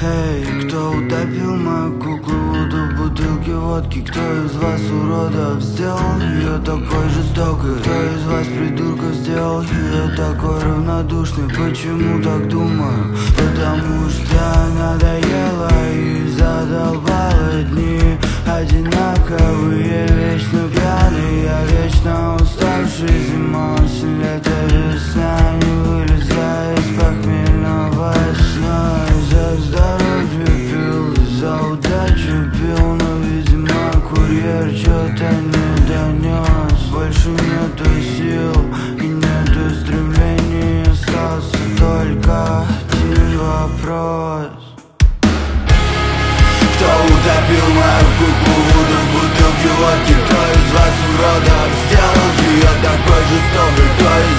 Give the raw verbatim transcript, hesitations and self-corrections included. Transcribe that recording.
Эй, кто утопил мою куклу в бутылке водки? Кто из вас, уродов, сделал ее такой жестокой? Кто из вас, придурков, сделал ее такой равнодушной? Почему так думаю? Потому что надоело и задолбало дни одинаковые, вечно пьяный, я вечно уставший. Зима, осень, лето, весна, не вылезая из похмельного сна. За здоровье пил, за удачу пил, но, видимо, курьер что-то не донес. Больше нету сил и нету стремлений, остался только один вопрос: кто утопил мою куклу в бутылке водки? Кто из вас, уродов, сделал ее такой жестокой? Кто из